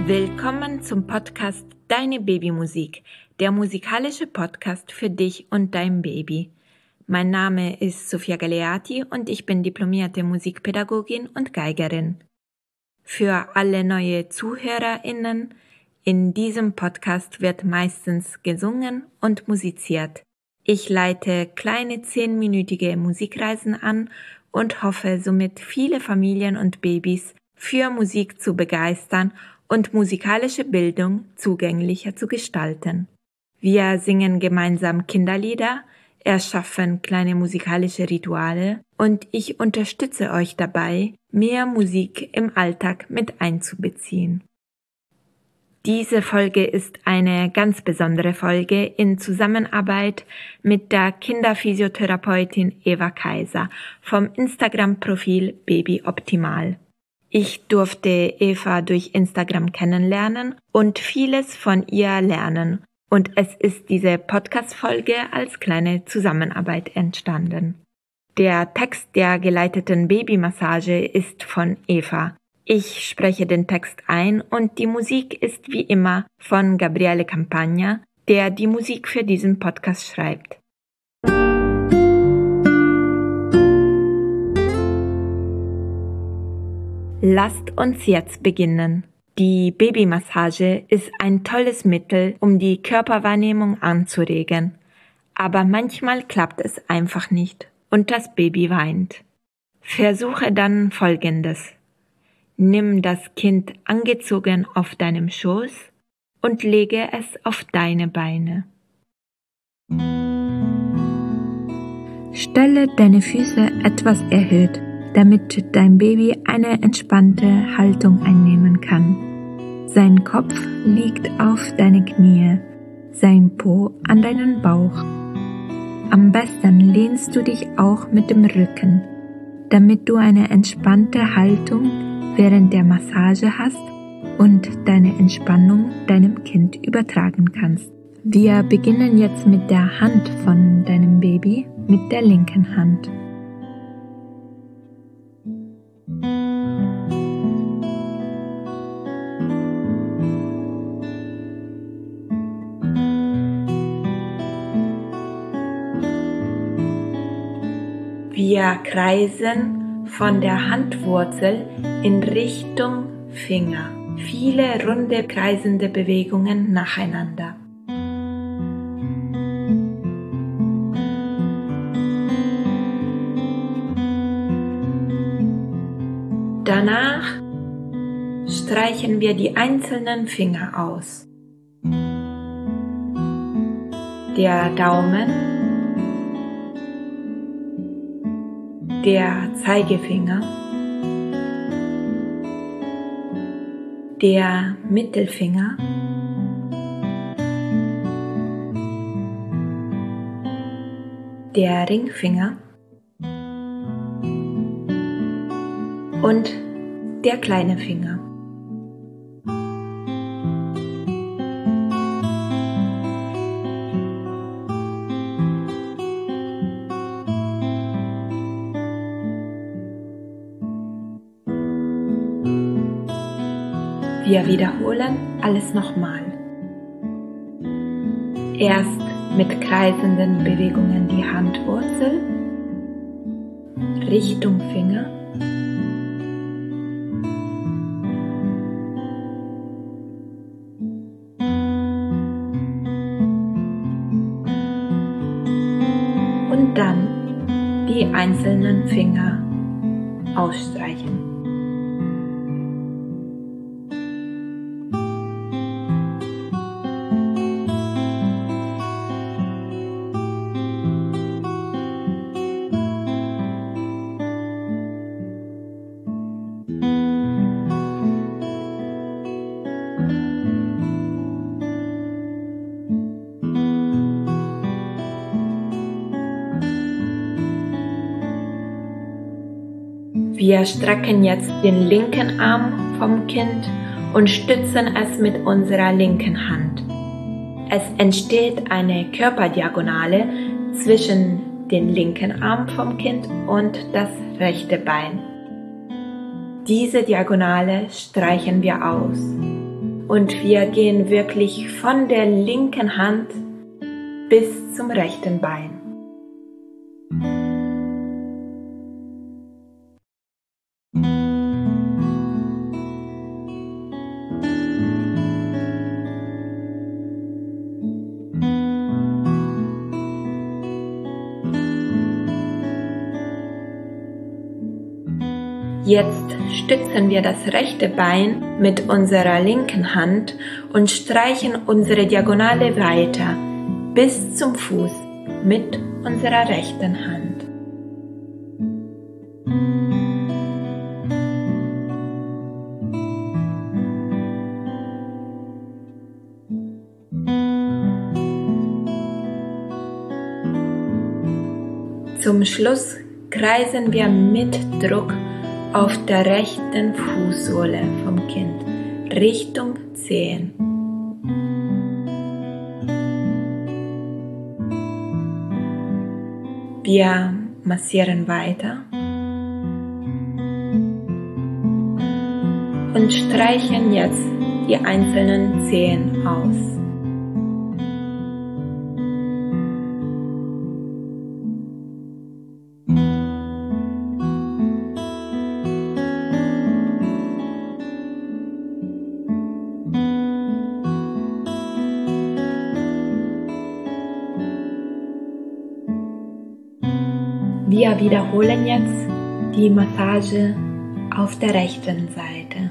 Willkommen zum Podcast Deine Babymusik, der musikalische Podcast für dich und dein Baby. Mein Name ist Sofia Galeati und ich bin diplomierte Musikpädagogin und Geigerin. Für alle neue ZuhörerInnen, in diesem Podcast wird meistens gesungen und musiziert. Ich leite kleine 10-minütige Musikreisen an und hoffe somit viele Familien und Babys für Musik zu begeistern und musikalische Bildung zugänglicher zu gestalten. Wir singen gemeinsam Kinderlieder, erschaffen kleine musikalische Rituale und ich unterstütze euch dabei, mehr Musik im Alltag mit einzubeziehen. Diese Folge ist eine ganz besondere Folge in Zusammenarbeit mit der Kinderphysiotherapeutin Eva Kaiser vom Instagram-Profil Baby Optimal. Ich durfte Eva durch Instagram kennenlernen und vieles von ihr lernen. Und es ist diese Podcast-Folge als kleine Zusammenarbeit entstanden. Der Text der geleiteten Babymassage ist von Eva. Ich spreche den Text ein und die Musik ist wie immer von Gabriele Campagna, der die Musik für diesen Podcast schreibt. Lasst uns jetzt beginnen. Die Babymassage ist ein tolles Mittel, um die Körperwahrnehmung anzuregen. Aber manchmal klappt es einfach nicht und das Baby weint. Versuche dann Folgendes. Nimm das Kind angezogen auf deinem Schoß und lege es auf deine Beine. Stelle deine Füße etwas erhöht, damit dein Baby eine entspannte Haltung einnehmen kann. Sein Kopf liegt auf deine Knie, sein Po an deinen Bauch. Am besten lehnst du dich auch mit dem Rücken, damit du eine entspannte Haltung während der Massage hast und deine Entspannung deinem Kind übertragen kannst. Wir beginnen jetzt mit der Hand von deinem Baby, mit der linken Hand. Wir kreisen von der Handwurzel in Richtung Finger. Viele runde kreisende Bewegungen nacheinander. Danach streichen wir die einzelnen Finger aus. Der Daumen, der Zeigefinger, der Mittelfinger, der Ringfinger und der kleine Finger. Wir wiederholen alles nochmal. Erst mit kreisenden Bewegungen die Handwurzel, Richtung Finger, und dann die einzelnen Finger ausstreichen. Wir strecken jetzt den linken Arm vom Kind und stützen es mit unserer linken Hand. Es entsteht eine Körperdiagonale zwischen den linken Arm vom Kind und das rechte Bein. Diese Diagonale streichen wir aus. Und wir gehen wirklich von der linken Hand bis zum rechten Bein. Jetzt stützen wir das rechte Bein mit unserer linken Hand und streichen unsere Diagonale weiter bis zum Fuß mit unserer rechten Hand. Zum Schluss kreisen wir mit Druck auf der rechten Fußsohle vom Kind Richtung Zehen. Wir massieren weiter und streichen jetzt die einzelnen Zehen aus. Wir wiederholen jetzt die Massage auf der rechten Seite.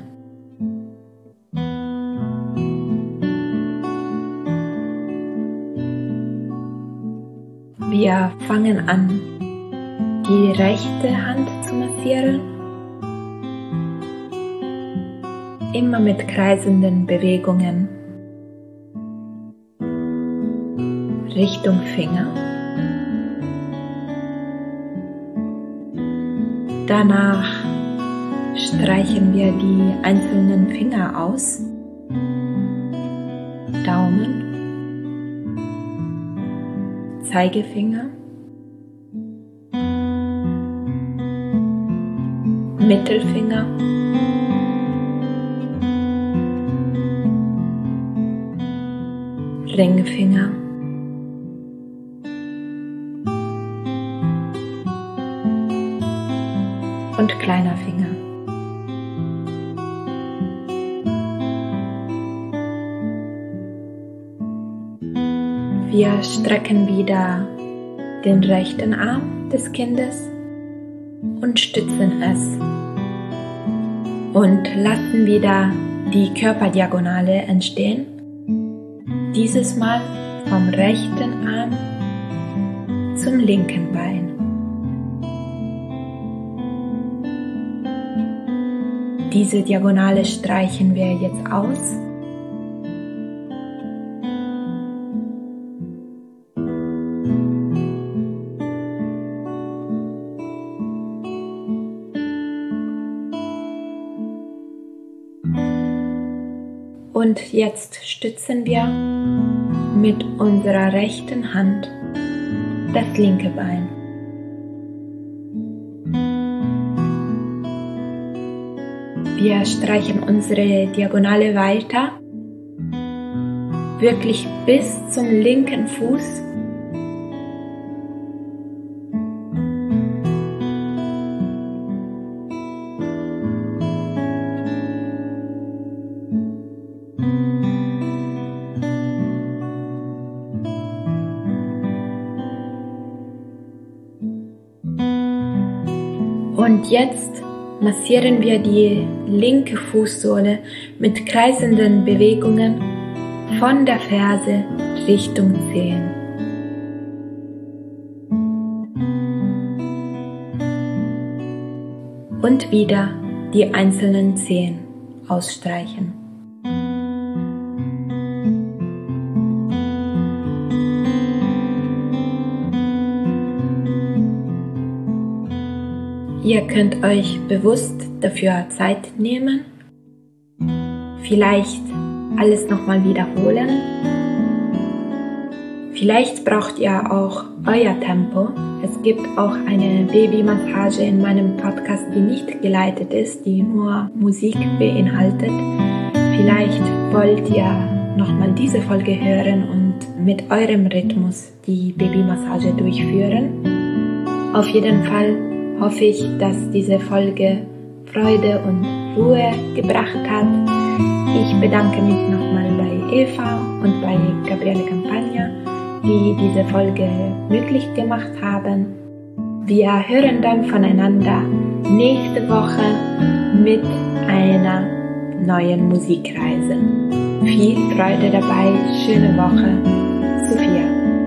Wir fangen an, die rechte Hand zu massieren, immer mit kreisenden Bewegungen Richtung Finger. Danach streichen wir die einzelnen Finger aus, Daumen, Zeigefinger, Mittelfinger, Ringfinger, und kleiner Finger. Wir strecken wieder den rechten Arm des Kindes und stützen es und lassen wieder die Körperdiagonale entstehen, dieses Mal vom rechten Arm zum linken Bein. Diese Diagonale streichen wir jetzt aus. Und jetzt stützen wir mit unserer rechten Hand das linke Bein. Wir streichen unsere Diagonale weiter, wirklich bis zum linken Fuß. Und jetzt massieren wir die linke Fußsohle mit kreisenden Bewegungen von der Ferse Richtung Zehen. Und wieder die einzelnen Zehen ausstreichen. Ihr könnt euch bewusst dafür Zeit nehmen, vielleicht alles nochmal wiederholen. Vielleicht braucht ihr auch euer Tempo. Es gibt auch eine Babymassage in meinem Podcast, die nicht geleitet ist, die nur Musik beinhaltet. Vielleicht wollt ihr nochmal diese Folge hören und mit eurem Rhythmus die Babymassage durchführen. Auf jeden Fall hoffe ich, dass diese Folge Freude und Ruhe gebracht hat. Ich bedanke mich nochmal bei Eva und bei Gabriele Campagna, die diese Folge möglich gemacht haben. Wir hören dann voneinander nächste Woche mit einer neuen Musikreise. Viel Freude dabei, schöne Woche, Sophia.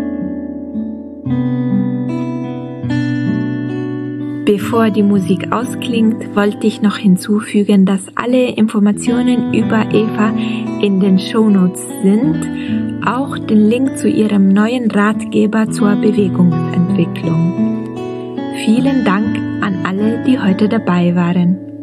Bevor die Musik ausklingt, wollte ich noch hinzufügen, dass alle Informationen über Eva in den Shownotes sind, auch den Link zu ihrem neuen Ratgeber zur Bewegungsentwicklung. Vielen Dank an alle, die heute dabei waren.